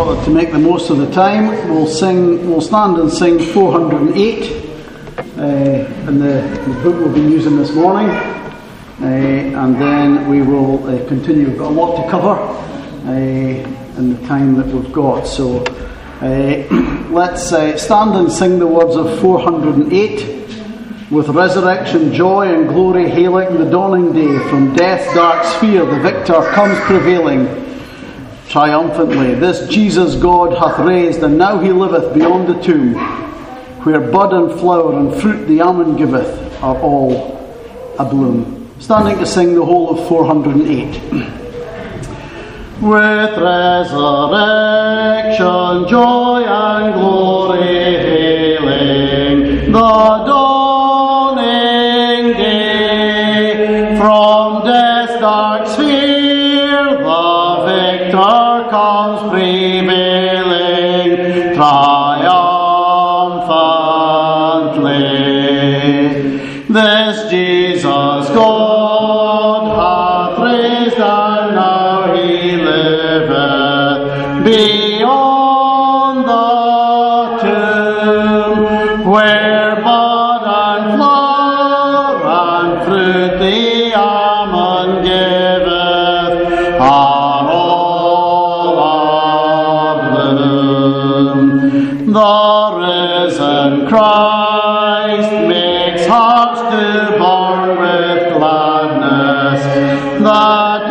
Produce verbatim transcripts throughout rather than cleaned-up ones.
thought to make the most of the time, we'll sing, we'll stand and sing four hundred eight uh, in the, the book we'll be using this morning, uh, and then we will uh, continue. We've got a lot to cover uh, in the time that we've got. So uh, let's uh, stand and sing the words of four hundred eight. With resurrection joy and glory hailing the dawning day, from death's dark sphere the victor comes prevailing triumphantly. This Jesus God hath raised, and now he liveth beyond the tomb, where bud and flower and fruit the almond giveth are all abloom. Standing to sing the whole of four hundred eight. With resurrection joy and glory hailing the dawn, from death's dark sphere the victor comes prevailing triumphantly. This Jesus God hath raised, and now he liveth beyond the tomb, where bud and flower and fruit the almond giveth are all abloom. The risen Christ makes hearts to burn with gladness that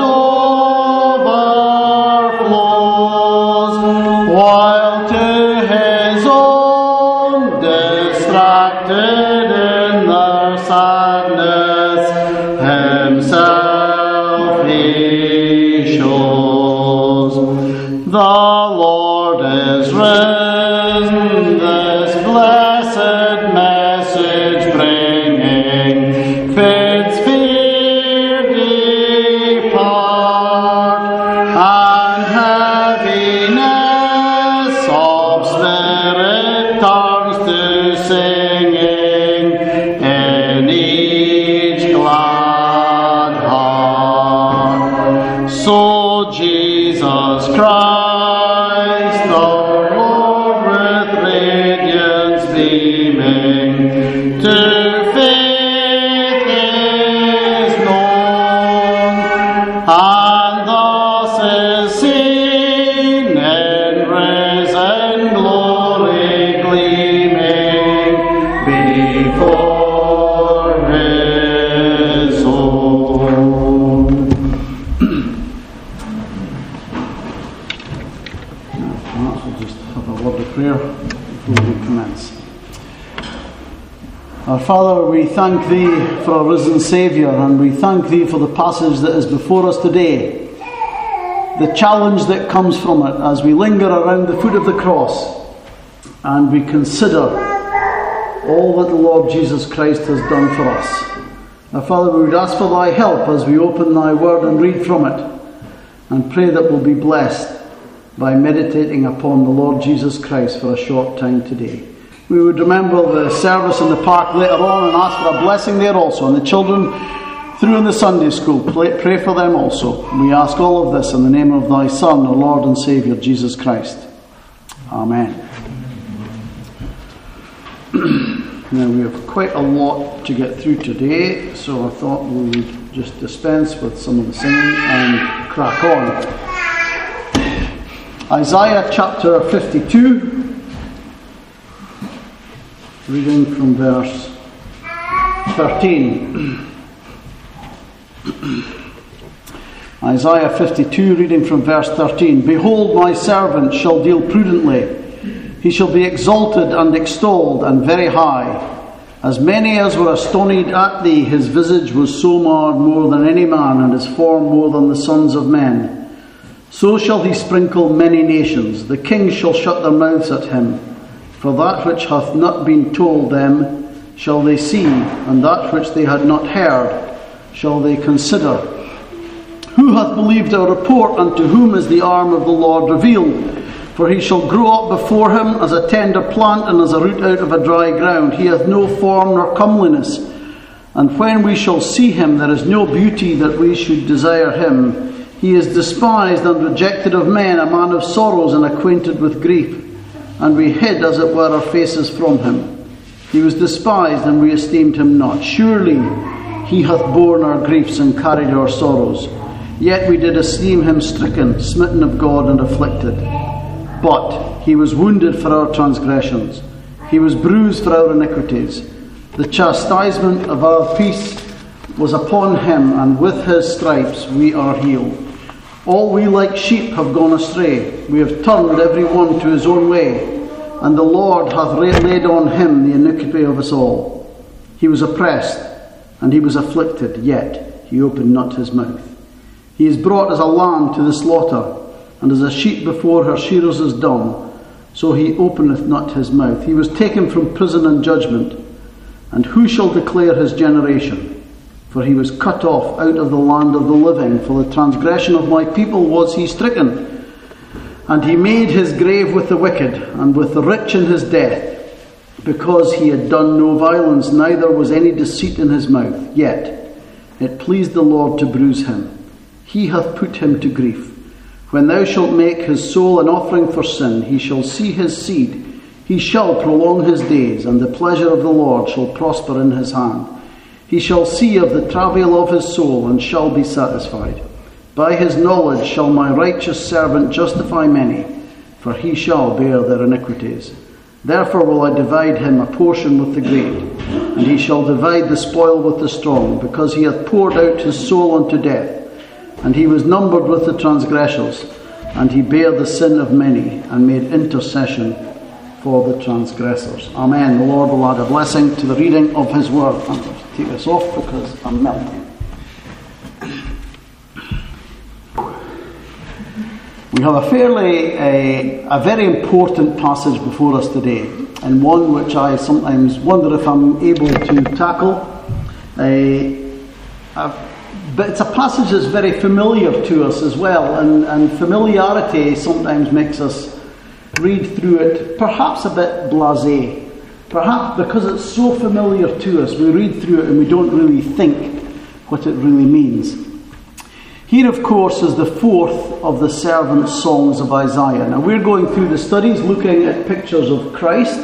overflows, while to his own distracted in their sadness himself he shows. The Lord is risen, this blessed message bringing. Faith's fear depart, and heaviness of spirit turns to singing in each glad heart. So Jesus Christ, our Lord, with radiance beaming, to faith is known, and thus is seen in risen glory gleaming before his own. Perhaps we'll just have a word of prayer before we commence. Our Father, we thank Thee for our risen Saviour, and we thank Thee for the passage that is before us today, the challenge that comes from it as we linger around the foot of the cross and we consider all that the Lord Jesus Christ has done for us. Our Father, we would ask for Thy help as we open Thy Word and read from it, and pray that we'll be blessed by meditating upon the Lord Jesus Christ for a short time today. We would remember the service in the park later on and ask for a blessing there also, and the children through in the Sunday school, pray for them also. We ask all of this in the name of Thy Son, our Lord and Saviour, Jesus Christ. Amen. Now, we have quite a lot to get through today, so I thought we would just dispense with some of the singing and crack on. Isaiah chapter fifty-two, reading from verse thirteen. Isaiah fifty-two, reading from verse thirteen. Behold, my servant shall deal prudently. He shall be exalted and extolled and very high. As many as were astonied at thee, his visage was so marred more than any man, and his form more than the sons of men. So shall he sprinkle many nations. The kings shall shut their mouths at him. For that which hath not been told them shall they see, and that which they had not heard shall they consider. Who hath believed our report, and to whom is the arm of the Lord revealed? For he shall grow up before him as a tender plant, and as a root out of a dry ground. He hath no form nor comeliness. And when we shall see him, there is no beauty that we should desire him. He is despised and rejected of men, a man of sorrows and acquainted with grief. And we hid, as it were, our faces from him. He was despised, and we esteemed him not. Surely he hath borne our griefs and carried our sorrows. Yet we did esteem him stricken, smitten of God, and afflicted. But he was wounded for our transgressions. He was bruised for our iniquities. The chastisement of our peace was upon him, and with his stripes we are healed. All we like sheep have gone astray. We have turned every one to his own way, and the Lord hath laid on him the iniquity of us all. He was oppressed, and he was afflicted, yet he opened not his mouth. He is brought as a lamb to the slaughter, and as a sheep before her shearers is dumb, so he openeth not his mouth. He was taken from prison and judgment, and who shall declare his generation? For he was cut off out of the land of the living. For the transgression of my people was he stricken. And he made his grave with the wicked, and with the rich in his death, because he had done no violence, neither was any deceit in his mouth. Yet it pleased the Lord to bruise him. He hath put him to grief. When thou shalt make his soul an offering for sin, he shall see his seed. He shall prolong his days, and the pleasure of the Lord shall prosper in his hand. He shall see of the travail of his soul, and shall be satisfied. By his knowledge shall my righteous servant justify many, for he shall bear their iniquities. Therefore will I divide him a portion with the great, and he shall divide the spoil with the strong, because he hath poured out his soul unto death, and he was numbered with the transgressors, and he bare the sin of many, and made intercession for the transgressors. Amen. The Lord will add a blessing to the reading of his word. I'm going to take this off because I'm melting. We have a fairly, a, a very important passage before us today, and one which I sometimes wonder if I'm able to tackle. A, a, but it's a passage that's very familiar to us as well, and, and familiarity sometimes makes us read through it perhaps a bit blasé. Perhaps because it's so familiar to us, we read through it and we don't really think what it really means. Here, of course, is the fourth of the servant songs of Isaiah. Now, we're going through the studies looking at pictures of Christ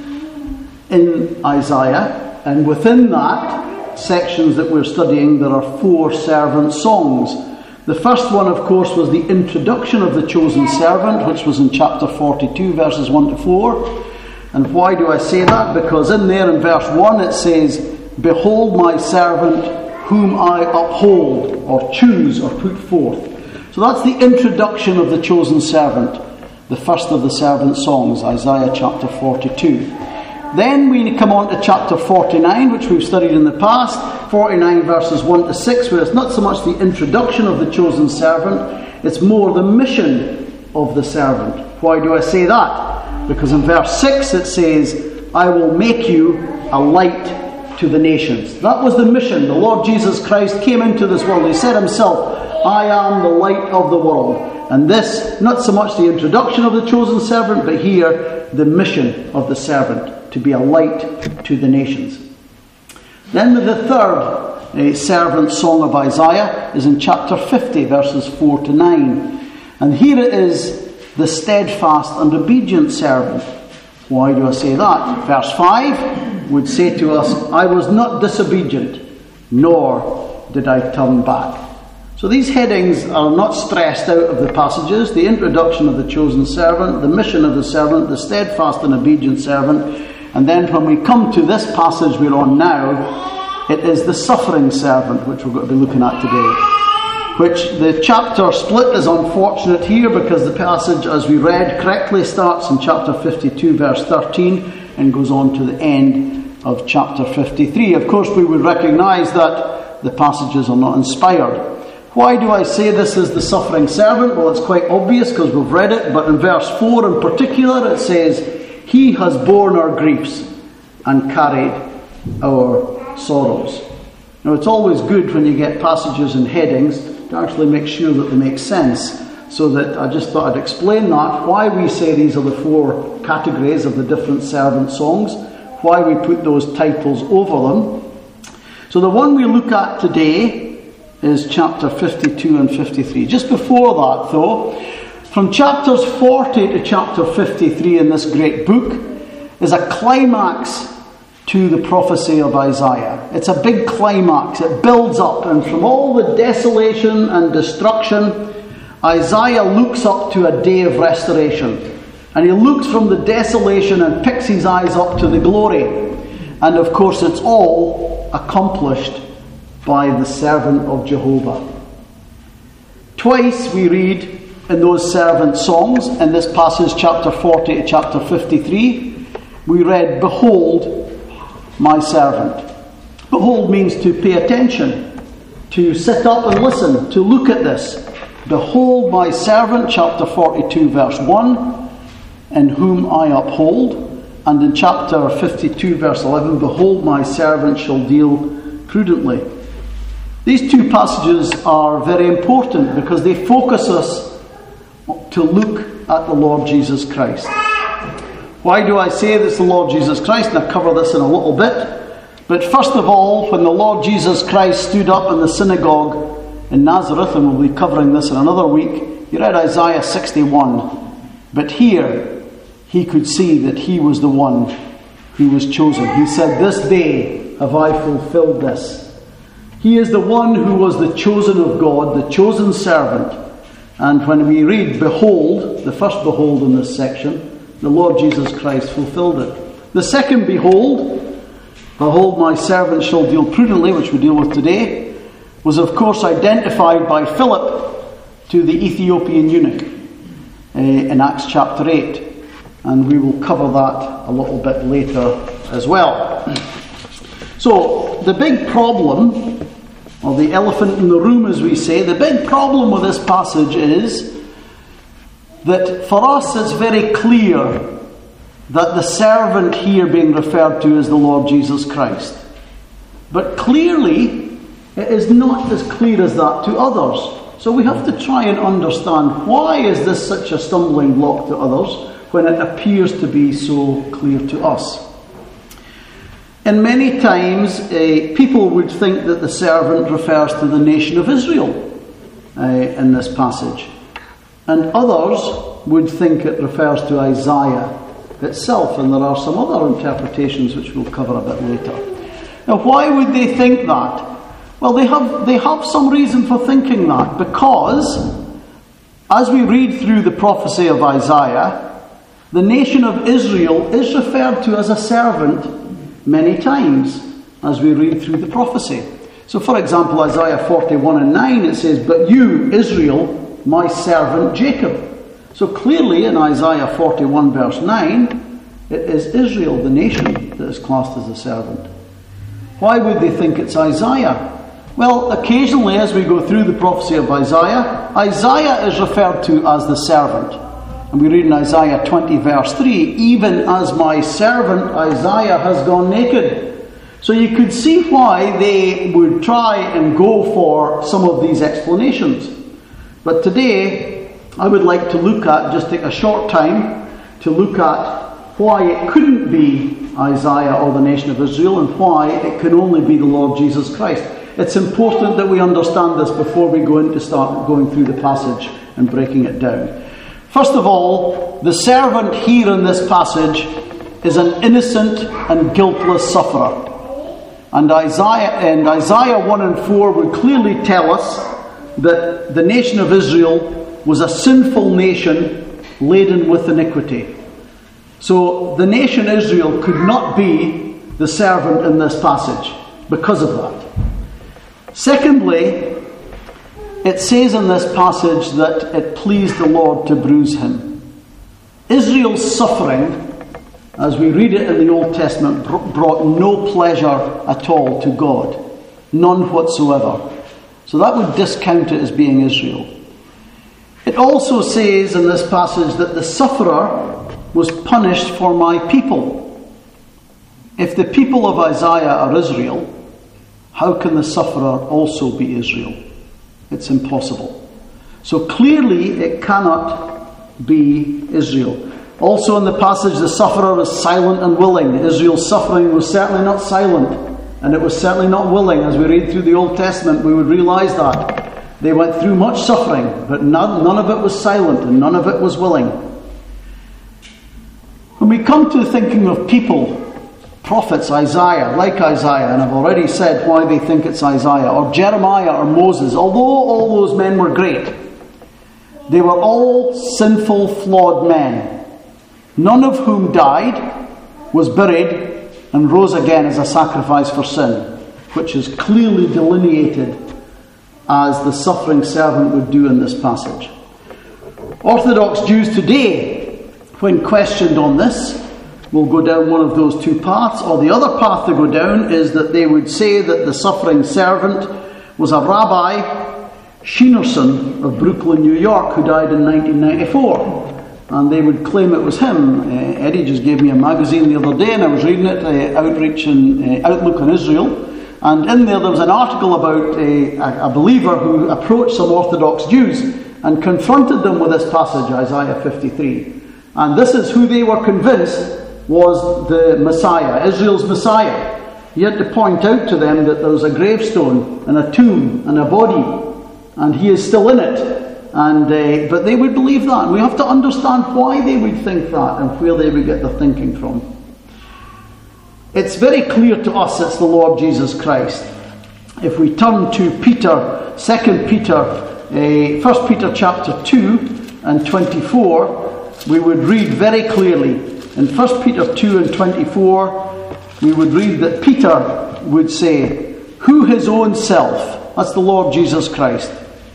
in Isaiah, and within that, sections that we're studying, there are four servant songs. The first one, of course, was the introduction of the chosen servant, which was in chapter forty-two, verses one to four. And why do I say that? Because in there in verse one it says, "Behold my servant whom I uphold," or choose, or put forth. So that's the introduction of the chosen servant, the first of the servant songs, Isaiah chapter forty-two. Then we come on to chapter forty-nine, which we've studied in the past, forty-nine verses one to six, where it's not so much the introduction of the chosen servant, it's more the mission of the servant. Why do I say that? Because in verse six it says, "I will make you a light to the nations." That was the mission. The Lord Jesus Christ came into this world. He said himself, "I am the light of the world." And this, not so much the introduction of the chosen servant, but here, the mission of the servant, to be a light to the nations. Then the third uh, servant song of Isaiah is in chapter fifty, verses four to nine. And here it is, the steadfast and obedient servant. Why do I say that? Verse five would say to us, "I was not disobedient, nor did I turn back." So these headings are not stressed out of the passages. The introduction of the chosen servant, the mission of the servant, the steadfast and obedient servant. And then when we come to this passage we're on now, it is the suffering servant, which we're going to be looking at today. Which the chapter split is unfortunate here, because the passage, as we read correctly, starts in chapter fifty-two, verse thirteen, and goes on to the end of chapter fifty-three. Of course, we would recognise that the passages are not inspired. Why do I say this is the suffering servant? Well, it's quite obvious because we've read it, but in verse four in particular it says, "He has borne our griefs and carried our sorrows." Now, it's always good when you get passages and headings to actually make sure that they make sense. So that I just thought I'd explain that, why we say these are the four categories of the different servant songs, why we put those titles over them. So the one we look at today is chapter fifty-two and fifty-three. Just before that, though, from chapters forty to chapter fifty-three in this great book is a climax to the prophecy of Isaiah. It's a big climax. It builds up, and from all the desolation and destruction, Isaiah looks up to a day of restoration. And he looks from the desolation and picks his eyes up to the glory. And of course, it's all accomplished by the servant of Jehovah. Twice we read in those servant songs, in this passage, chapter forty to chapter fifty-three, we read, "Behold my servant." Behold means to pay attention, to sit up and listen, to look at this. "Behold my servant," chapter forty-two, verse one, "in whom I uphold." And in chapter fifty-two, verse eleven, "Behold my servant shall deal prudently." These two passages are very important because they focus us to look at the Lord Jesus Christ. Why do I say it's the Lord Jesus Christ? And I'll cover this in a little bit. But first of all, when the Lord Jesus Christ stood up in the synagogue in Nazareth, and we'll be covering this in another week, he read Isaiah sixty-one. But here, he could see that he was the one who was chosen. He said, "This day have I fulfilled this." He is the one who was the chosen of God, the chosen servant. And when we read, "Behold," the first "behold" in this section, the Lord Jesus Christ fulfilled it. The second "behold," "Behold my servant shall deal prudently," which we deal with today, was of course identified by Philip to the Ethiopian eunuch uh, in Acts chapter eight. And we will cover that a little bit later as well. So, the big problem, or the elephant in the room as we say, the big problem with this passage is that for us it's very clear that the servant here being referred to is the Lord Jesus Christ. But clearly, it is not as clear as that to others. So we have to try and understand, why is this such a stumbling block to others when it appears to be so clear to us? And many times uh, people would think that the servant refers to the nation of Israel uh, in this passage. And others would think it refers to Isaiah itself, and there are some other interpretations which we'll cover a bit later. Now, why would they think that? Well, they have, they have some reason for thinking that, because as we read through the prophecy of Isaiah, the nation of Israel is referred to as a servant many times as we read through the prophecy. So, for example, Isaiah forty-one and nine, it says, "But you, Israel, my servant Jacob." So clearly in Isaiah forty-one verse nine, it is Israel, the nation, that is classed as a servant. Why would they think it's Isaiah? Well, occasionally as we go through the prophecy of Isaiah, Isaiah is referred to as the servant. And we read in Isaiah twenty verse three, "Even as my servant Isaiah has gone naked." So you could see why they would try and go for some of these explanations. But today, I would like to look at, just take a short time, to look at why it couldn't be Isaiah or the nation of Israel, and why it can only be the Lord Jesus Christ. It's important that we understand this before we go into start going through the passage and breaking it down. First of all, the servant here in this passage is an innocent and guiltless sufferer. And Isaiah, and Isaiah one and four would clearly tell us that the nation of Israel was a sinful nation laden with iniquity. So the nation Israel could not be the servant in this passage because of that. Secondly, it says in this passage that it pleased the Lord to bruise him. Israel's suffering, as we read it in the Old Testament, brought no pleasure at all to God. None whatsoever. So that would discount it as being Israel. It also says in this passage that the sufferer was punished for my people. If the people of Isaiah are Israel, how can the sufferer also be Israel? It's impossible. So clearly it cannot be Israel. Also in the passage, the sufferer was silent and willing. Israel's suffering was certainly not silent. And it was certainly not willing. As we read through the Old Testament, we would realize that. They went through much suffering, but none, none of it was silent and none of it was willing. When we come to thinking of people, prophets, Isaiah, like Isaiah, and I've already said why they think it's Isaiah, or Jeremiah or Moses, although all those men were great, they were all sinful, flawed men, none of whom died, was buried, and rose again as a sacrifice for sin, which is clearly delineated as the suffering servant would do in this passage. Orthodox Jews today, when questioned on this, will go down one of those two paths, or the other path to go down is that they would say that the suffering servant was a Rabbi Schneerson of Brooklyn, New York, who died in nineteen ninety-four. And they would claim it was him. Uh, Eddie just gave me a magazine the other day, and I was reading it, uh, Outreach and uh, Outlook on Israel. And in there, there was an article about a, a, a believer who approached some Orthodox Jews and confronted them with this passage, Isaiah fifty-three. And this is who they were convinced was the Messiah, Israel's Messiah. He had to point out to them that there was a gravestone and a tomb and a body, and he is still in it. And uh, but they would believe that, and we have to understand why they would think that and where they would get their thinking from. It's very clear to us it's the Lord Jesus Christ. If we turn to Peter, Second Peter, uh, First Peter chapter two and twenty-four, we would read very clearly. In First Peter two and twenty-four, we would read that Peter would say, "Who his own self," that's the Lord Jesus Christ,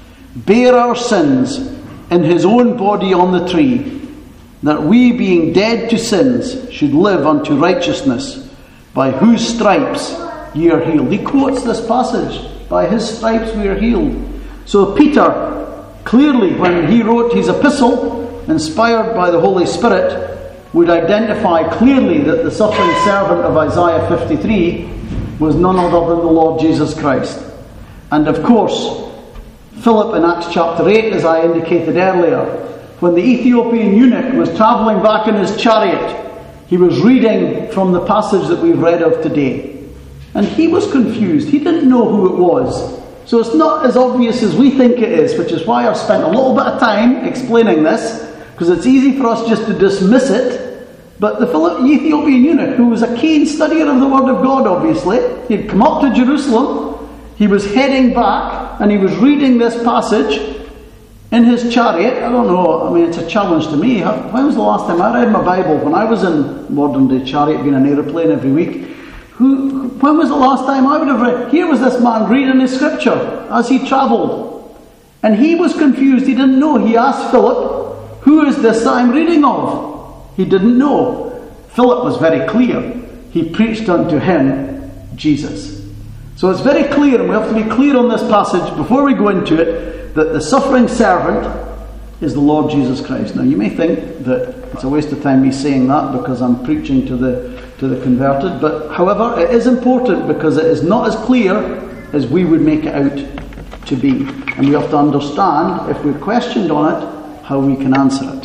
"bare our sins in his own body on the tree, that we, being dead to sins, should live unto righteousness, by whose stripes ye are healed." He quotes this passage, by his stripes we are healed. So Peter, clearly when he wrote his epistle, inspired by the Holy Spirit, would identify clearly that the suffering servant of Isaiah fifty-three was none other than the Lord Jesus Christ. And of course, Philip in Acts chapter eight, as I indicated earlier, when the Ethiopian eunuch was travelling back in his chariot, he was reading from the passage that we've read of today. And he was confused. He didn't know who it was. So it's not as obvious as we think it is, which is why I've spent a little bit of time explaining this, because it's easy for us just to dismiss it. But the Ethiopian eunuch, who was a keen studier of the Word of God, obviously, he had come up to Jerusalem, he was heading back, and he was reading this passage in his chariot. I don't know, I mean, it's a challenge to me. When was the last time I read my Bible? When I was in modern day chariot, being an aeroplane every week. Who? When was the last time I would have read? Here was this man reading his scripture as he travelled. And he was confused, he didn't know. He asked Philip, "Who is this that I'm reading of?" He didn't know. Philip was very clear. He preached unto him Jesus. So it's very clear, and we have to be clear on this passage before we go into it, that the suffering servant is the Lord Jesus Christ. Now you may think that it's a waste of time me saying that because I'm preaching to the to the converted, but however, it is important because it is not as clear as we would make it out to be. And we have to understand, if we're questioned on it, how we can answer it.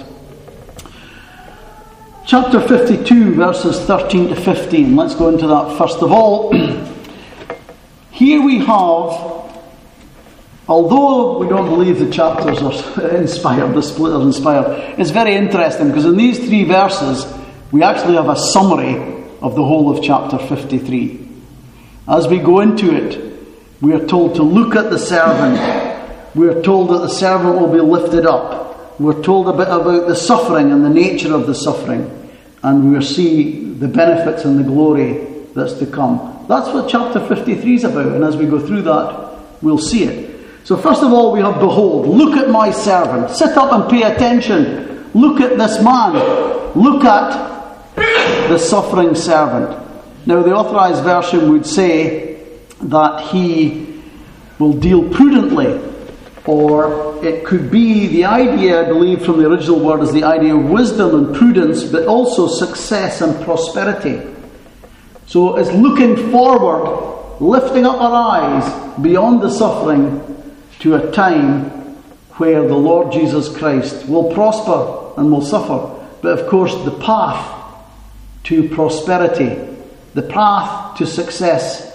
Chapter fifty-two, verses thirteen to fifteen. Let's go into that first of all. Here we have, although we don't believe the chapters are inspired, the split are inspired, it's very interesting because in these three verses we actually have a summary of the whole of chapter fifty-three. As we go into it, we are told to look at the servant. We are told that the servant will be lifted up. We're told a bit about the suffering and the nature of the suffering. And we'll see the benefits and the glory that's to come. That's what chapter fifty-three is about. And as we go through that, we'll see it. So first of all, we have, "Behold, look at my servant." Sit up and pay attention. Look at this man. Look at the suffering servant. Now, the Authorized Version would say that he will deal prudently. Or it could be the idea, I believe, from the original word is the idea of wisdom and prudence, but also success and prosperity. So it's looking forward, lifting up our eyes beyond the suffering to a time where the Lord Jesus Christ will prosper and will suffer. But of course, the path to prosperity, the path to success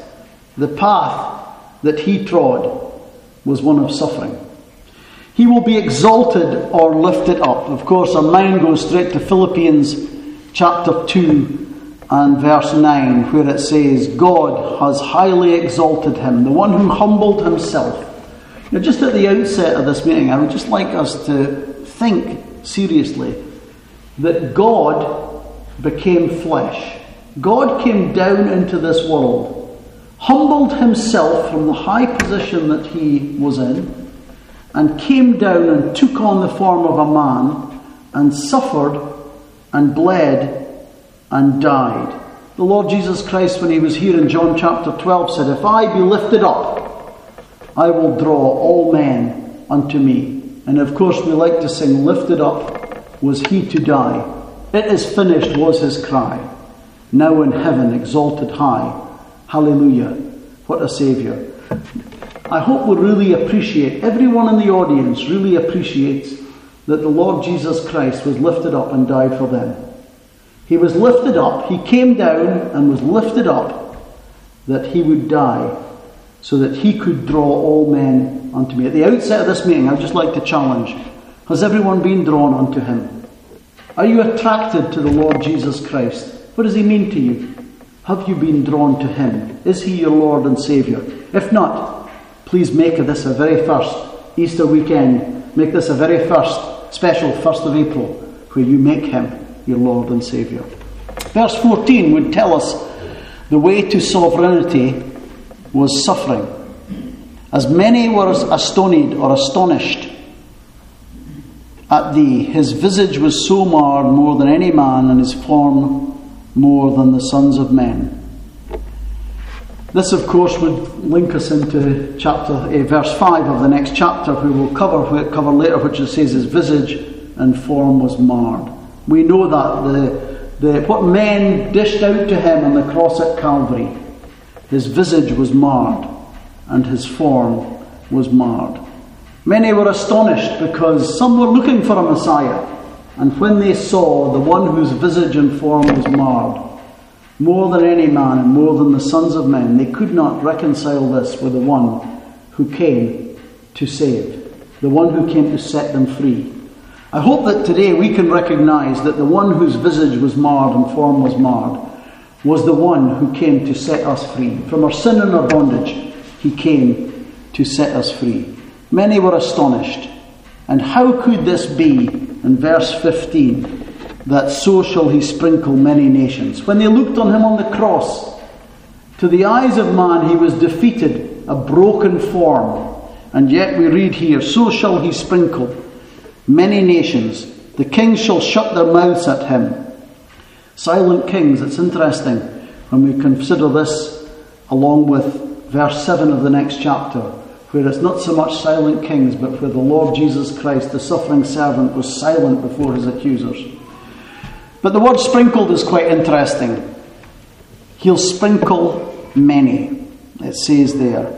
The path that he trod was one of suffering. He will be exalted or lifted up. Of course, our mind goes straight to Philippians chapter two and verse nine, where it says, God has highly exalted him, the one who humbled himself. Now, just at the outset of this meeting, I would just like us to think seriously that God became flesh. God came down into this world, humbled himself from the high position that he was in, and came down and took on the form of a man, and suffered, and bled, and died. The Lord Jesus Christ, when he was here in John chapter twelve, said, if I be lifted up, I will draw all men unto me. And of course we like to sing, lifted up was he to die. It is finished was his cry. Now in heaven exalted high. Hallelujah. What a Saviour. I hope we really appreciate, everyone in the audience really appreciates that the Lord Jesus Christ was lifted up and died for them. He was lifted up, he came down and was lifted up that he would die so that he could draw all men unto me. At the outset of this meeting, I'd just like to challenge, has everyone been drawn unto him? Are you attracted to the Lord Jesus Christ? What does he mean to you? Have you been drawn to him? Is he your Lord and Saviour? If not, please make this a very first Easter weekend. Make this a very first special first of April where you make him your Lord and Saviour. Verse fourteen would tell us the way to sovereignty was suffering. As many were astonished or astonished at thee, his visage was so marred more than any man, and his form more than the sons of men. This, of course, would link us into chapter uh, verse five of the next chapter, who we'll cover, cover later, which it says his visage and form was marred. We know that the, the what men dished out to him on the cross at Calvary, his visage was marred and his form was marred. Many were astonished because some were looking for a Messiah, and when they saw the one whose visage and form was marred, more than any man and more than the sons of men, they could not reconcile this with the one who came to save, the one who came to set them free. I hope that today we can recognize that the one whose visage was marred and form was marred was the one who came to set us free. From our sin and our bondage, he came to set us free. Many were astonished. And how could this be, in verse fifteen, that so shall he sprinkle many nations? When they looked on him on the cross, to the eyes of man he was defeated, a broken form. And yet we read here, so shall he sprinkle many nations. The kings shall shut their mouths at him. Silent kings, it's interesting when we consider this along with verse seven of the next chapter, where it's not so much silent kings, but where the Lord Jesus Christ, the suffering servant, was silent before his accusers. But the word sprinkled is quite interesting. He'll sprinkle many, it says there.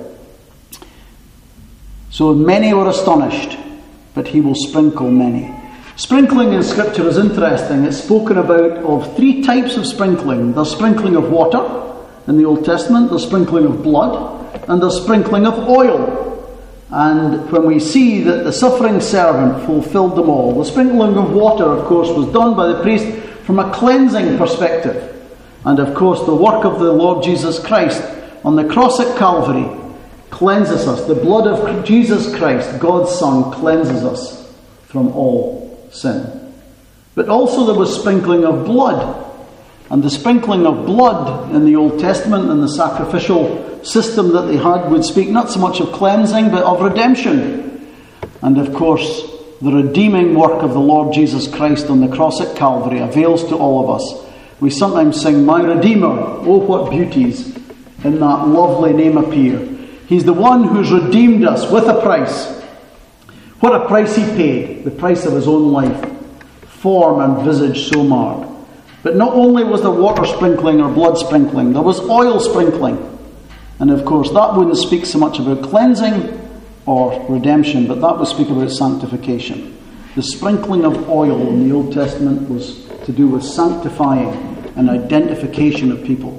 So many were astonished, but he will sprinkle many. Sprinkling in Scripture is interesting. It's spoken about of three types of sprinkling. There's sprinkling of water in the Old Testament, there's sprinkling of blood, and there's sprinkling of oil. And when we see that the suffering servant fulfilled them all, the sprinkling of water, of course, was done by the priest from a cleansing perspective. And of course, the work of the Lord Jesus Christ on the cross at Calvary cleanses us. The blood of Jesus Christ, God's Son, cleanses us from all sin. But also there was sprinkling of blood. And the sprinkling of blood in the Old Testament and the sacrificial system that they had would speak not so much of cleansing, but of redemption. And of course, the redeeming work of the Lord Jesus Christ on the cross at Calvary avails to all of us. We sometimes sing, my Redeemer, oh what beauties in that lovely name appear. He's the one who's redeemed us with a price. What a price he paid, the price of his own life, form and visage so marred. But not only was there water sprinkling or blood sprinkling, there was oil sprinkling. And of course, that wouldn't speak so much about cleansing or redemption, but that would speak about sanctification. The sprinkling of oil in the Old Testament was to do with sanctifying and identification of people.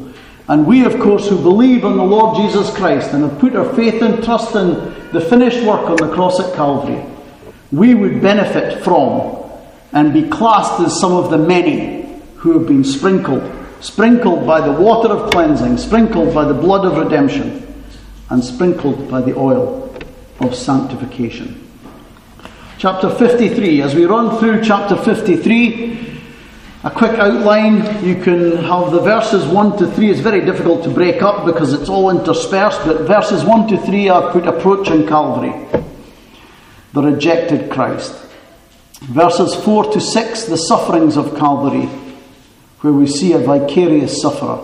And we, of course, who believe on the Lord Jesus Christ and have put our faith and trust in the finished work on the cross at Calvary, we would benefit from and be classed as some of the many who have been sprinkled, sprinkled by the water of cleansing, sprinkled by the blood of redemption, and sprinkled by the oil of sanctification. Chapter fifty-three. As we run through chapter fifty-three, a quick outline. You can have the verses one to three. It's very difficult to break up because it's all interspersed, but verses one to three are put approaching Calvary, the rejected Christ. Verses four to six, the sufferings of Calvary, where we see a vicarious sufferer.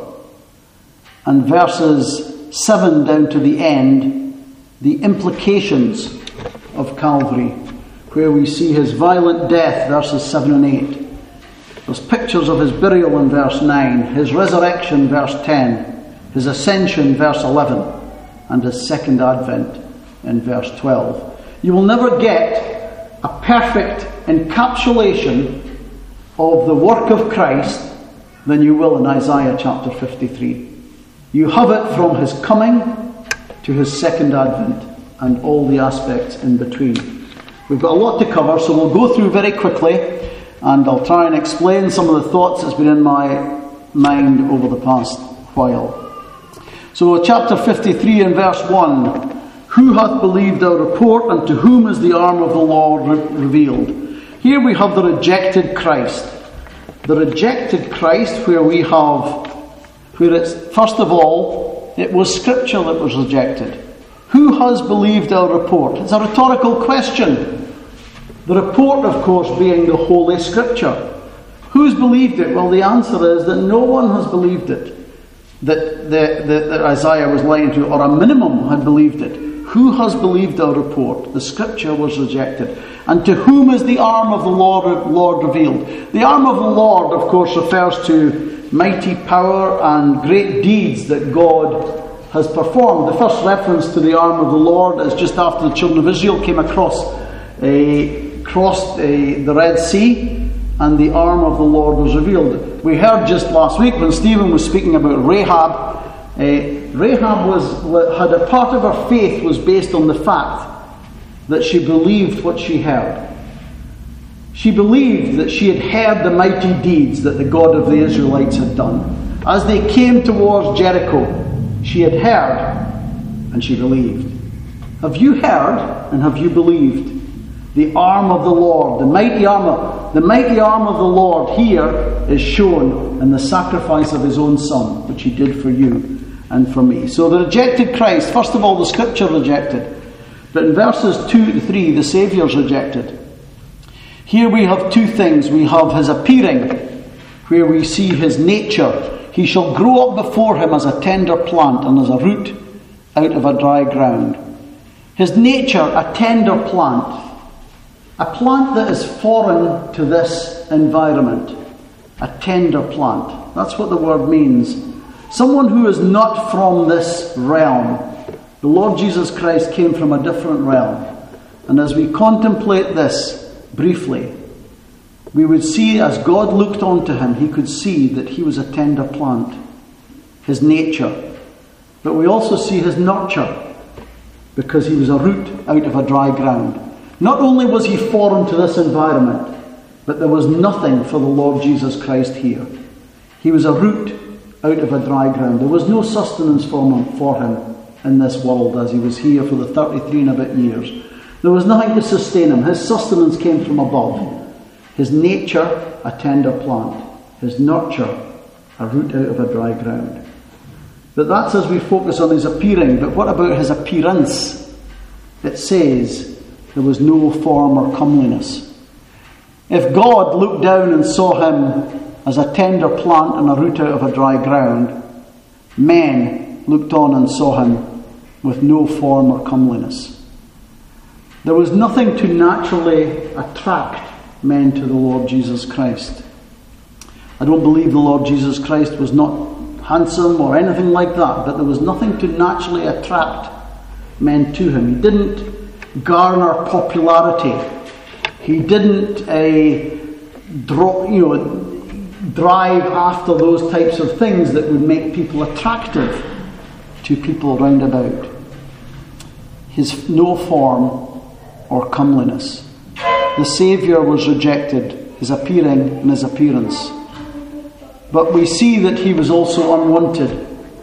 And verses seven down to the end, the implications of Calvary, where we see his violent death, verses seven and eight. There's pictures of his burial in verse nine, his resurrection, verse ten, his ascension, verse eleven, and his second advent in verse twelve. You will never get a perfect encapsulation of the work of Christ than you will in Isaiah chapter fifty-three. You have it from his coming to his second advent and all the aspects in between. We've got a lot to cover, so we'll go through very quickly, and I'll try and explain some of the thoughts that's been in my mind over the past while. So chapter fifty-three and verse one. Who hath believed our report, and to whom is the arm of the Lord re- revealed? Here we have the rejected Christ. The rejected Christ, where we have, where it's, first of all, it was Scripture that was rejected. Who has believed our report? It's a rhetorical question. The report, of course, being the Holy Scripture. Who's believed it? Well, the answer is that no one has believed it. That, that, that, that Isaiah was lying to, or a minimum had believed it. Who has believed our report? The Scripture was rejected. And to whom is the arm of the Lord, Lord revealed? The arm of the Lord, of course, refers to mighty power and great deeds that God has performed. The first reference to the arm of the Lord is just after the children of Israel came across, uh, crossed uh, the Red Sea, and the arm of the Lord was revealed. We heard just last week when Stephen was speaking about Rahab. Uh, Rahab was had a part of her faith was based on the fact that she believed what she heard. She believed that she had heard the mighty deeds that the God of the Israelites had done. As they came towards Jericho, she had heard and she believed. Have you heard and have you believed? The arm of the Lord, the mighty arm, the mighty arm of the Lord here is shown in the sacrifice of his own Son, which he did for you and for me. So the rejected Christ, first of all, the Scripture rejected. But in verses two to three, the Saviour's rejected. Here we have two things. We have his appearing, where we see his nature. He shall grow up before him as a tender plant and as a root out of a dry ground. His nature, a tender plant. A plant that is foreign to this environment. A tender plant. That's what the word means. Someone who is not from this realm. The Lord Jesus Christ came from a different realm. And as we contemplate this briefly, we would see, as God looked onto him, he could see that he was a tender plant. His nature. But we also see his nurture, because he was a root out of a dry ground. Not only was he foreign to this environment, but there was nothing for the Lord Jesus Christ here. He was a root out of a dry ground. There was no sustenance for him, for him in this world as he was here for the thirty-three and a bit years. There was nothing to sustain him. His sustenance came from above. His nature, a tender plant. His nurture, a root out of a dry ground. But that's as we focus on his appearing. But what about his appearance? It says there was no form or comeliness. If God looked down and saw him as a tender plant and a root out of a dry ground, men looked on and saw him with no form or comeliness. There was nothing to naturally attract men to the Lord Jesus Christ. I don't believe the Lord Jesus Christ was not handsome or anything like that, but there was nothing to naturally attract men to him. He didn't garner popularity. He didn't uh, draw, you know, drive after those types of things that would make people attractive to people round about. His no form or comeliness. The Saviour was rejected, his appearing and his appearance. But we see that he was also unwanted.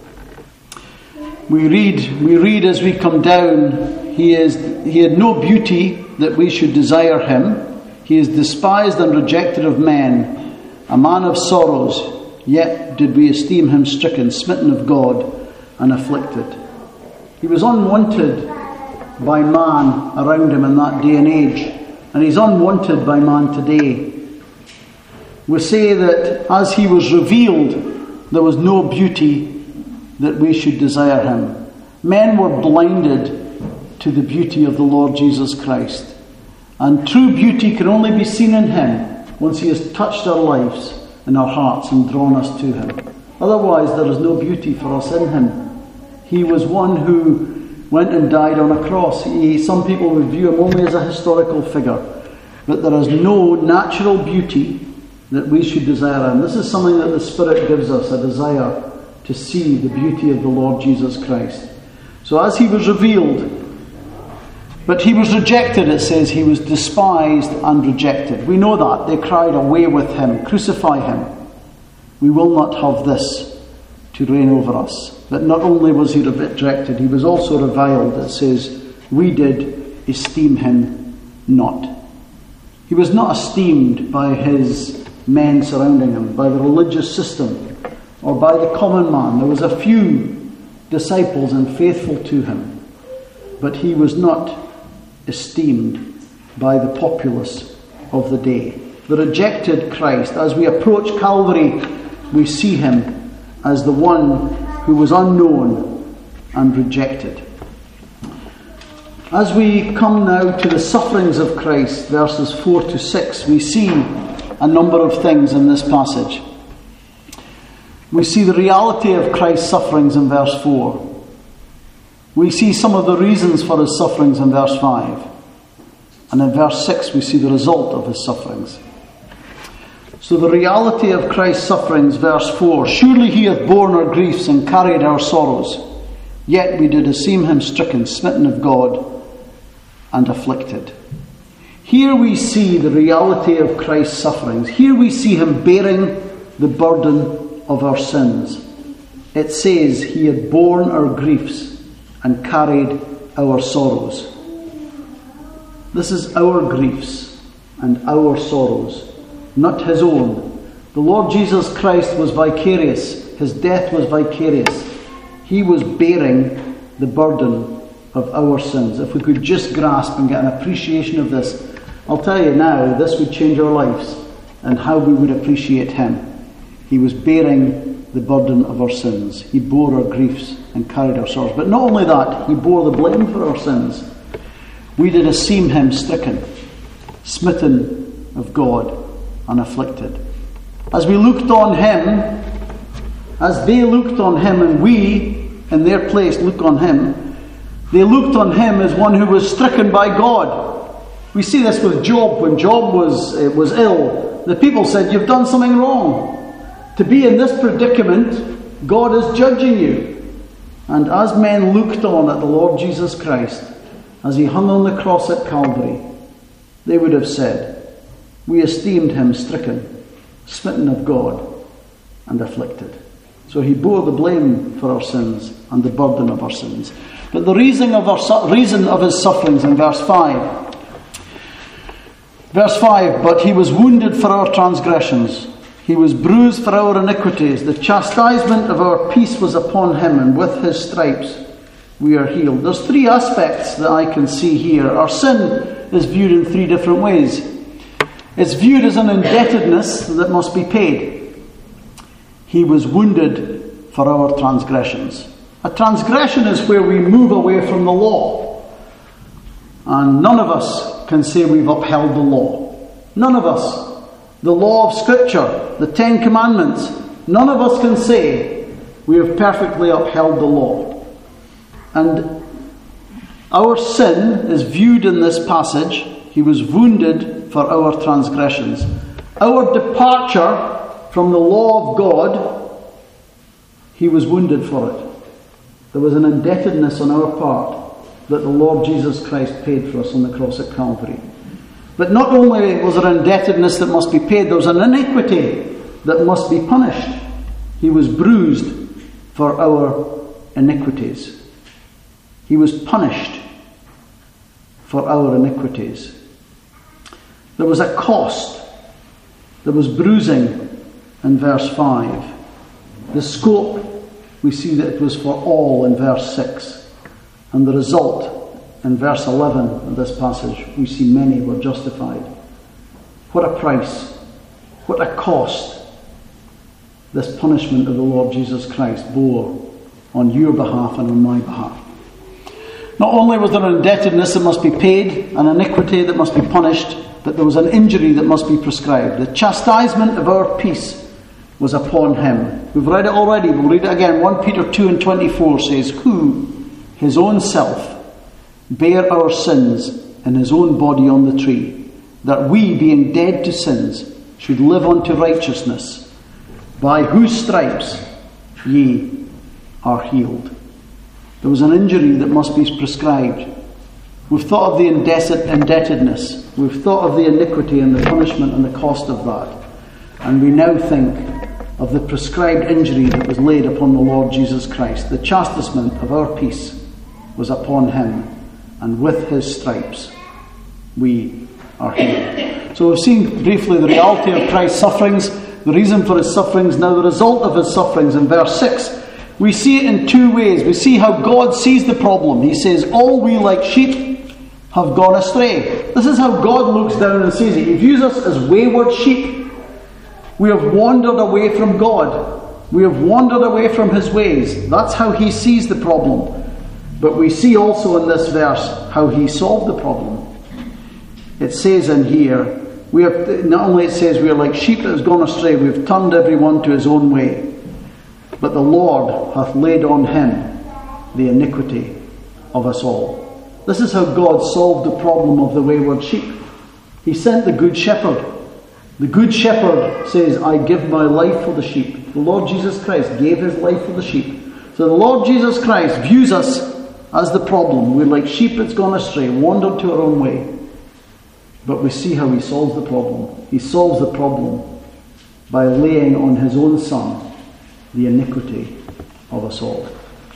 We read, we read as we come down, he is he had no beauty that we should desire him. He is despised and rejected of men, a man of sorrows, yet did we esteem him stricken, smitten of God, and afflicted. He was unwanted by man around him in that day and age, and he's unwanted by man today. We say that as he was revealed, there was no beauty that we should desire him. Men were blinded to the beauty of the Lord Jesus Christ. And true beauty can only be seen in him once he has touched our lives and our hearts and drawn us to him. Otherwise, there is no beauty for us in him. He was one who went and died on a cross. He, some people would view him only as a historical figure. But there is no natural beauty that we should desire. And this is something that the Spirit gives us, a desire to see the beauty of the Lord Jesus Christ. So as he was revealed, but he was rejected, it says, he was despised and rejected. We know that. They cried, away with him, crucify him. We will not have this to reign over us. But not only was he rejected, he was also reviled. It says, we did esteem him not. He was not esteemed by his men surrounding him, by the religious system, or by the common man. There was a few disciples and faithful to him, but he was not esteemed by the populace of the day. The rejected Christ. As we approach Calvary, we see him as the one who was unknown and rejected. As we come now to the sufferings of Christ, verses four to six, we see a number of things in this passage. We see the reality of Christ's sufferings in verse four. We see some of the reasons for his sufferings in verse five. And in verse six we see the result of his sufferings. So the reality of Christ's sufferings, verse four. Surely he hath borne our griefs and carried our sorrows. Yet we did esteem him stricken, smitten of God, and afflicted. Here we see the reality of Christ's sufferings. Here we see him bearing the burden of our sins. It says he had borne our griefs and carried our sorrows. This is our griefs and our sorrows, not his own. The Lord Jesus Christ was vicarious. His death was vicarious. He was bearing the burden of our sins. If we could just grasp and get an appreciation of this, I'll tell you now, this would change our lives and how we would appreciate him. He was bearing the burden of our sins. He bore our griefs and carried our sorrows. But not only that, he bore the blame for our sins. We did esteem him stricken, smitten of God, and afflicted. As we looked on him, as they looked on him, and we, in their place, look on him, they looked on him as one who was stricken by God. We see this with Job. When Job was, uh, was ill, the people said, you've done something wrong. To be in this predicament, God is judging you. And as men looked on at the Lord Jesus Christ, as he hung on the cross at Calvary, they would have said, we esteemed him stricken, smitten of God, and afflicted. So he bore the blame for our sins and the burden of our sins. But the reason of, our su- reason of his sufferings in verse five. Verse five, but he was wounded for our transgressions. He was bruised for our iniquities. The chastisement of our peace was upon him, and with his stripes we are healed. There's three aspects that I can see here. Our sin is viewed in three different ways. It's viewed as an indebtedness that must be paid. He was wounded for our transgressions. A transgression is where we move away from the law. And none of us can say we've upheld the law. None of us. The law of Scripture, the Ten Commandments, none of us can say we have perfectly upheld the law. And our sin is viewed in this passage. He was wounded for our transgressions. Our departure from the law of God, he was wounded for it. There was an indebtedness on our part that the Lord Jesus Christ paid for us on the cross at Calvary. But not only was there indebtedness that must be paid, there was an iniquity that must be punished. He was bruised for our iniquities. He was punished for our iniquities. There was a cost. There was bruising in verse five. The scope, we see that it was for all in verse six. And the result, in verse eleven of this passage, we see many were justified. What a price, what a cost this punishment of the Lord Jesus Christ bore on your behalf and on my behalf. Not only was there an indebtedness that must be paid, an iniquity that must be punished, but there was an injury that must be prescribed. The chastisement of our peace was upon him. We've read it already, we'll read it again. First Peter two and twenty-four says, who, his own self, bare our sins in his own body on the tree, that we, being dead to sins, should live unto righteousness, by whose stripes ye are healed. There was an injury that must be prescribed. We've thought of the indebtedness. We've thought of the iniquity and the punishment and the cost of that. And we now think of the prescribed injury that was laid upon the Lord Jesus Christ. The chastisement of our peace was upon him, and with his stripes we are healed. So we've seen briefly the reality of Christ's sufferings, the reason for his sufferings, now the result of his sufferings. In verse six, we see it in two ways. We see how God sees the problem. He says, all we like sheep have gone astray. This is how God looks down and sees it. He views us as wayward sheep. We have wandered away from God. We have wandered away from his ways. That's how he sees the problem. But we see also in this verse how he solved the problem. It says in here, we have, not only it says we are like sheep that has gone astray, we have turned every one to his own way. But the Lord hath laid on him the iniquity of us all. This is how God solved the problem of the wayward sheep. He sent the good shepherd. The good shepherd says, I give my life for the sheep. The Lord Jesus Christ gave his life for the sheep. So the Lord Jesus Christ views us as the problem. We're like sheep that's gone astray, wandered to our own way. But we see how he solves the problem. He solves the problem by laying on his own Son the iniquity of us all.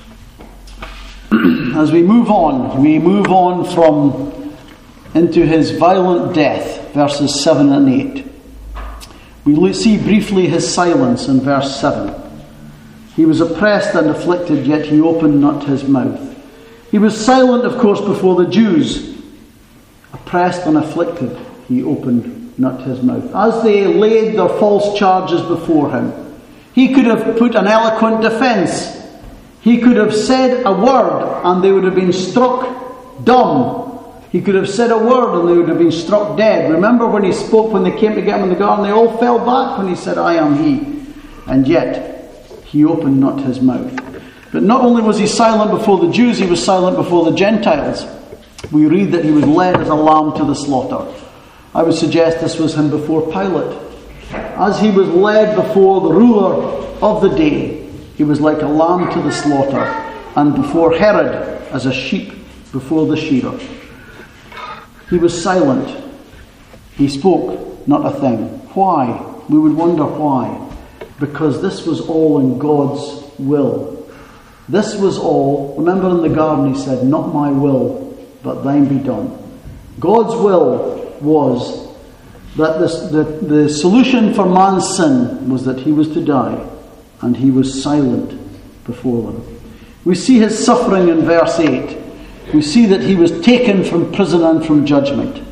As we move on, we move on from into his violent death, verses seven and eight. We see briefly his silence in verse seven. He was oppressed and afflicted, yet he opened not his mouth. He was silent, of course, before the Jews. Oppressed and afflicted, he opened not his mouth. As they laid their false charges before him, he could have put an eloquent defence. He could have said a word and they would have been struck dumb. He could have said a word and they would have been struck dead. Remember when he spoke, when they came to get him in the garden, they all fell back when he said, I am he. And yet, he opened not his mouth. But not only was he silent before the Jews, he was silent before the Gentiles. We read that he was led as a lamb to the slaughter. I would suggest this was him before Pilate. As he was led before the ruler of the day, he was like a lamb to the slaughter, and before Herod as a sheep before the shearer. He was silent. He spoke not a thing. Why? We would wonder why. Because this was all in God's will. This was all, remember in the garden he said, not my will, but thine be done. God's will was that this, the, the solution for man's sin was that he was to die, and he was silent before them. We see his suffering in verse eight. We see that he was taken from prison and from judgment.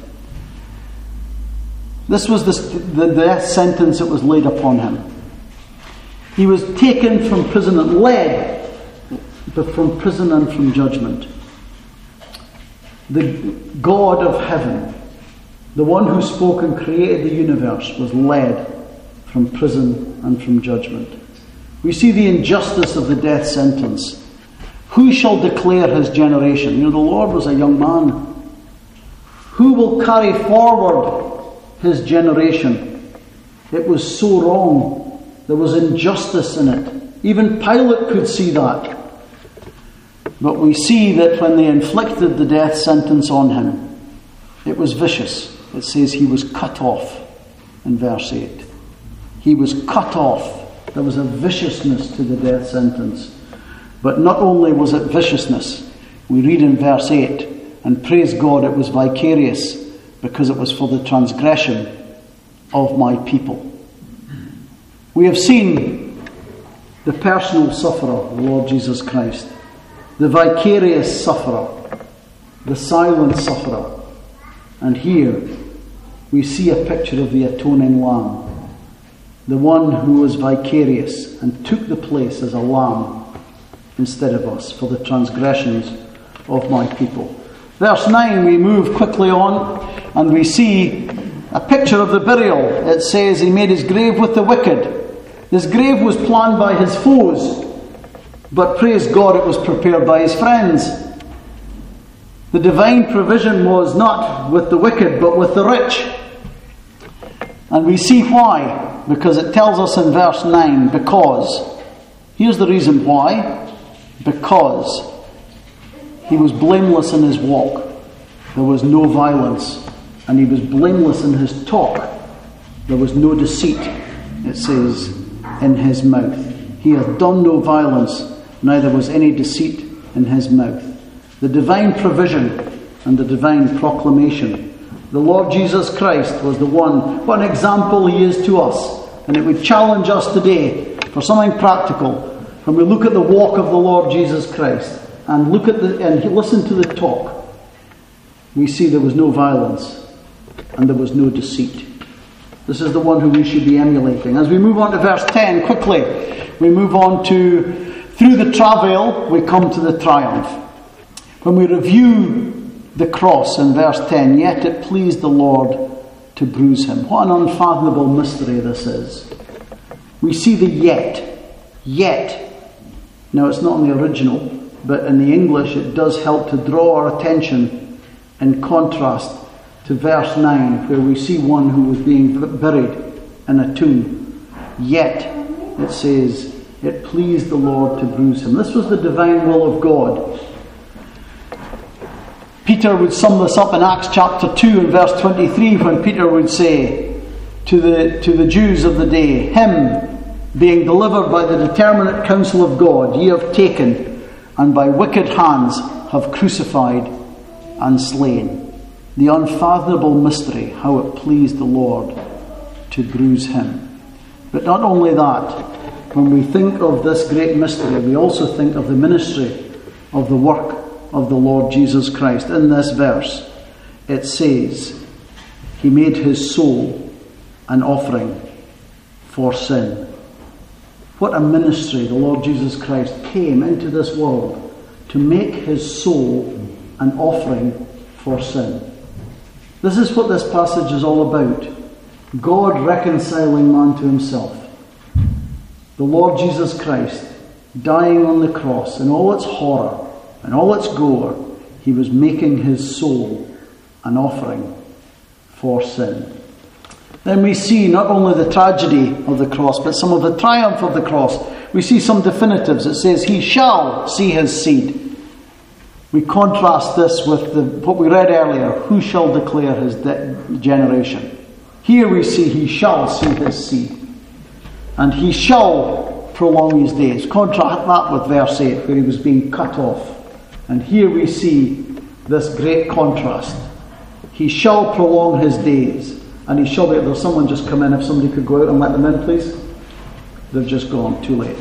This was the, the death sentence that was laid upon him. He was taken from prison and led, but from prison and from judgment. The God of heaven, the one who spoke and created the universe, was led from prison and from judgment. We see the injustice of the death sentence. Who shall declare his generation? You know, the Lord was a young man. Who will carry forward his generation? It was so wrong. There was injustice in it. Even Pilate could see that. But we see that when they inflicted the death sentence on him, it was vicious. It says he was cut off in verse eight. He was cut off. There was a viciousness to the death sentence. But not only was it viciousness, we read in verse eight, and praise God it was vicarious, because it was for the transgression of my people. We have seen the personal sufferer, the Lord Jesus Christ, the vicarious sufferer, the silent sufferer. And here we see a picture of the atoning lamb, the one who was vicarious and took the place as a lamb instead of us for the transgressions of my people. Verse nine, we move quickly on and we see a picture of the burial. It says he made his grave with the wicked. His grave was planned by his foes, but praise God it was prepared by his friends. The divine provision was not with the wicked but with the rich. And we see why. Because it tells us in verse nine, because. Here's the reason why. Because he was blameless in his walk. There was no violence. And he was blameless in his talk. There was no deceit, it says, in his mouth. He hath done no violence, neither was any deceit in his mouth. The divine provision and the divine proclamation. The Lord Jesus Christ was the one. What an example he is to us. And it would challenge us today for something practical. When we look at the walk of the Lord Jesus Christ and look at the and listen to the talk, we see there was no violence and there was no deceit. This is the one who we should be emulating. As we move on to verse ten, quickly, we move on to, through the travail, we come to the triumph. When we review the cross in verse ten, yet it pleased the Lord to bruise him. What an unfathomable mystery this is. We see the yet. Yet. Now, it's not in the original, but in the English it does help to draw our attention in contrast to verse nine, where we see one who was being buried in a tomb. Yet, it says, it pleased the Lord to bruise him. This was the divine will of God. Peter would sum this up in Acts chapter two and verse twenty-three, when Peter would say to the, to the Jews of the day, him being delivered by the determinate counsel of God, ye have taken, and by wicked hands have crucified and slain. The unfathomable mystery, how it pleased the Lord to bruise him. But not only that, when we think of this great mystery, we also think of the ministry of the work of the Lord Jesus Christ. In this verse, it says, he made his soul an offering for sin. What a ministry. The Lord Jesus Christ came into this world to make his soul an offering for sin. This is what this passage is all about. God reconciling man to himself. The Lord Jesus Christ dying on the cross in all its horror and all its gore. He was making his soul an offering for sin. Then we see not only the tragedy of the cross, but some of the triumph of the cross. We see some definitives. It says, he shall see his seed. We contrast this with the, what we read earlier. Who shall declare his de- generation? Here we see he shall see his seed. And he shall prolong his days. Contrast that with verse eight, where he was being cut off. And here we see this great contrast. He shall prolong his days. And he shall be... There's someone just come in. If somebody could go out and let them in, please. They've just gone. Too late.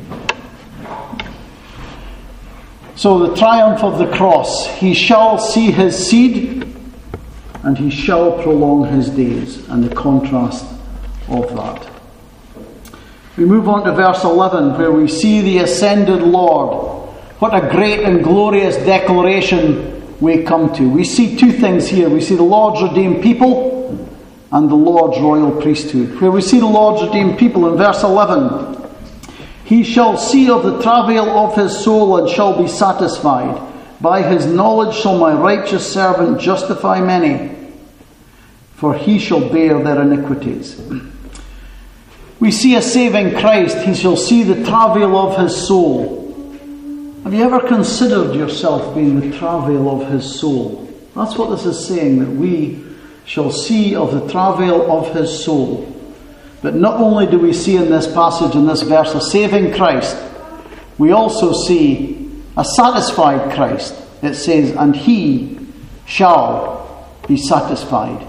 So the triumph of the cross. He shall see his seed, and he shall prolong his days. And the contrast of that. We move on to verse eleven, where we see the ascended Lord. What a great and glorious declaration we come to. We see two things here. We see the Lord's redeemed people and the Lord's royal priesthood. Where we see the Lord's redeemed people in verse eleven. He shall see of the travail of his soul and shall be satisfied. By his knowledge shall my righteous servant justify many, for he shall bear their iniquities. we see a saving Christ, he shall see the travail of his soul. Have you ever considered yourself being the travail of his soul? That's what this is saying, that we shall see of the travail of his soul. But not only do we see in this passage, in this verse, a saving Christ, we also see a satisfied Christ. It says, and he shall be satisfied.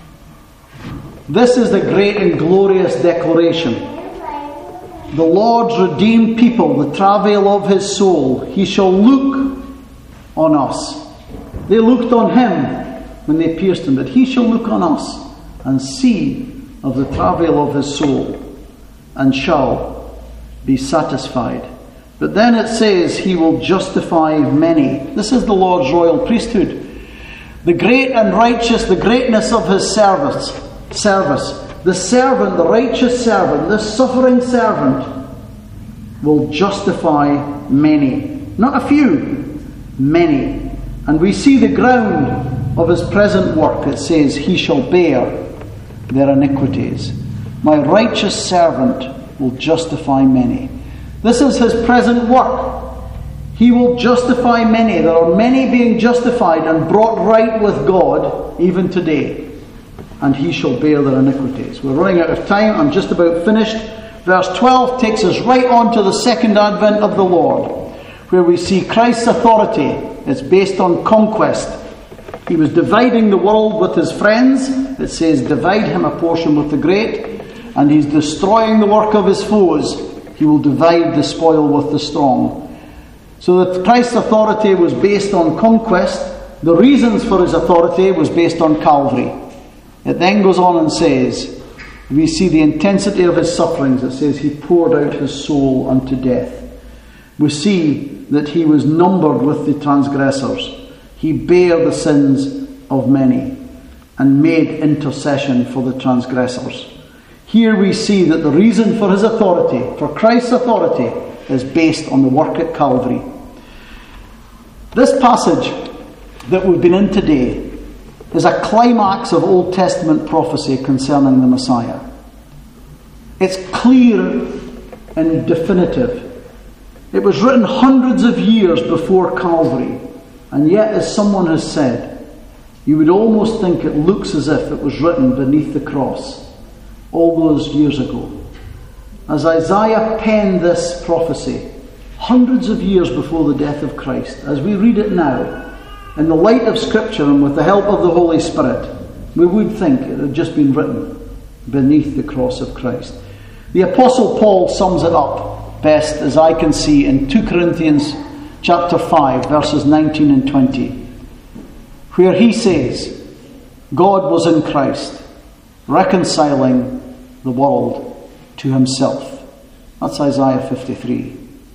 This is the great and glorious declaration. The Lord's redeemed people, the travail of his soul, he shall look on us. They looked on him when they pierced him, but he shall look on us and see of the travail of his soul and shall be satisfied. But then it says he will justify many. This is the Lord's royal priesthood. The great and righteous, the greatness of his service. Service. The servant, the righteous servant, the suffering servant will justify many. Not a few, many. And we see the ground of his present work. It says, he shall bear their iniquities. My righteous servant will justify many. This is his present work. He will justify many. There are many being justified and brought right with God even today. And he shall bear their iniquities. We're running out of time. I'm just about finished. Verse twelve takes us right on to the second advent of the Lord, where we see Christ's authority. It's based on conquest. He was dividing the world with his friends. It says, divide him a portion with the great. And he's destroying the work of his foes. He will divide the spoil with the strong. So that Christ's authority was based on conquest. The reasons for his authority was based on Calvary. It then goes on and says, we see the intensity of his sufferings. It says he poured out his soul unto death. We see that he was numbered with the transgressors. He bare the sins of many and made intercession for the transgressors. Here we see that the reason for his authority, for Christ's authority, is based on the work at Calvary. This passage that we've been in today is a climax of Old Testament prophecy concerning the Messiah. It's clear and definitive. It was written hundreds of years before Calvary, and yet, as someone has said, you would almost think it looks as if it was written beneath the cross all those years ago. As Isaiah penned this prophecy hundreds of years before the death of Christ, as we read it now, in the light of Scripture and with the help of the Holy Spirit, we would think it had just been written beneath the cross of Christ. The Apostle Paul sums it up best, as I can see, in Second Corinthians chapter five, verses nineteen and twenty, where he says, God was in Christ, reconciling the world to himself. That's Isaiah fifty-three.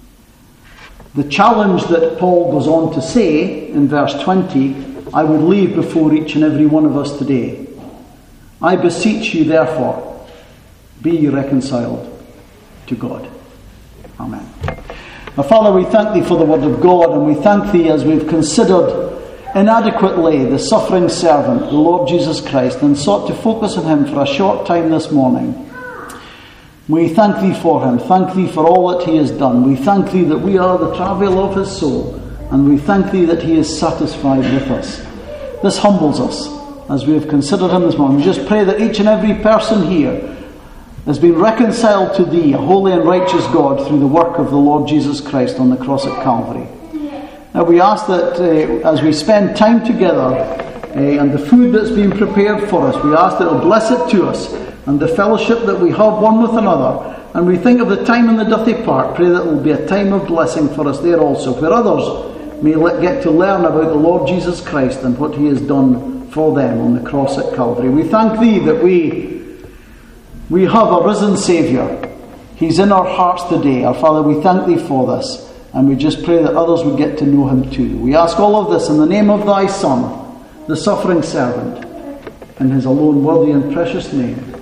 The challenge that Paul goes on to say in verse twenty, I would leave before each and every one of us today. I beseech you, therefore, be ye reconciled to God. Amen. Now, Father, we thank thee for the word of God, and we thank thee as we've considered inadequately the suffering servant, the Lord Jesus Christ, and sought to focus on him for a short time this morning. We thank thee for him. Thank thee for all that he has done. We thank thee that we are the travail of his soul, and we thank thee that he is satisfied with us. This humbles us as we have considered him this morning. We just pray that each and every person here has been reconciled to thee, a holy and righteous God, through the work of the Lord Jesus Christ on the cross at Calvary. Now we ask that uh, as we spend time together uh, and the food that's been prepared for us, we ask that it will bless it to us, and the fellowship that we have one with another. And we think of the time in the Duthie Park, pray that it will be a time of blessing for us there also, where others may get to learn about the Lord Jesus Christ and what he has done for them on the cross at Calvary. We thank thee that we, we have a risen Saviour. He's in our hearts today. Our Father, we thank thee for this, and we just pray that others would get to know him too. We ask all of this in the name of thy Son, the suffering servant, in his alone worthy and precious name.